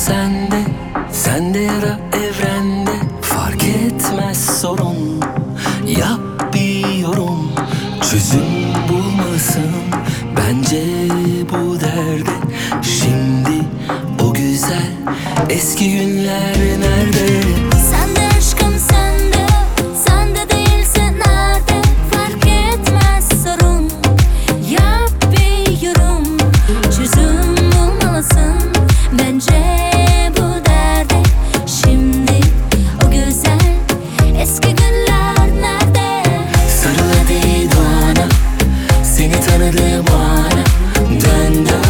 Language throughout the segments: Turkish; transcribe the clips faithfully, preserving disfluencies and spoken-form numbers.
sende, sende ya da evrende, fark etmez sorun. Yap bir yorum, çözüm bulmalısın bence bu derde. Şimdi o güzel eski günler nerede? Sende aşkım sende, sende değilse nerede? Fark etmez sorun. Yap bir yorum, çözüm bulmalısın bence bu derde. Şimdi o güzel eski günler nerede? Sarıl hadi doğana, seni tanıdığım ana. Dön dön.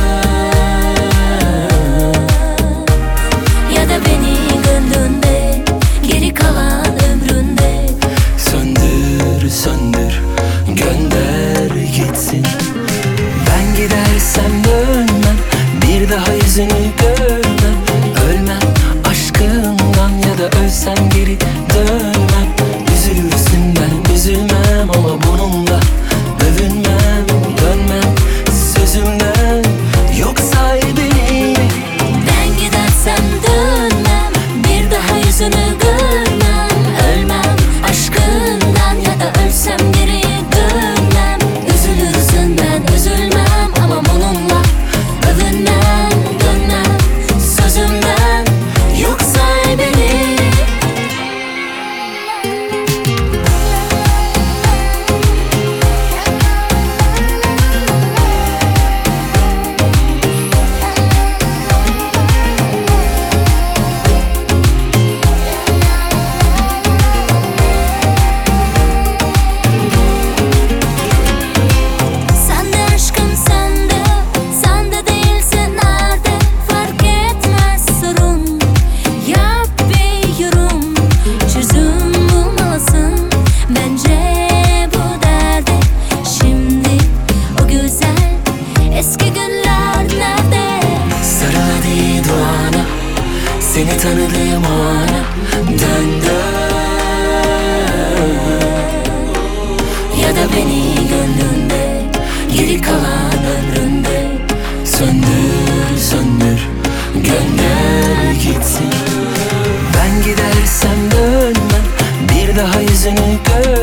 Ya da beni gönlünde, geri kalan ömründe. Söndür söndür, gönder gitsin. Ben gidersem dönmem, bir daha yüzünü görmem. Ölmem aşkından, ya da ölsem geri dönmem. Üzülürsün ben üzülmem, ama bununla övünmem. Dönmem sözümden, yok sahibini. Ben gidersem dönmem, bir daha yüzünü görmem. Ölmem aşkından, ya da ölsem geri dönmem. Üzülürsün ben üzülmem, ama bununla övünmem. Dönmem sözümden, yok sahibini. Sende aşkım sende, sende değilse nerede? Fark etmez sorun. Yap bir yorum, çözüm bulmalısın bence bu derde. Şimdi o güzel eski günler nerede? Sarıl hadi doğana, seni tanıdığım ana. Dön dön. Ya da beni gönlünde, geri kalan ömründe. Söndür söndür, gönder gitsin. Ben gidersem dönmem, bir daha yüzünü gör.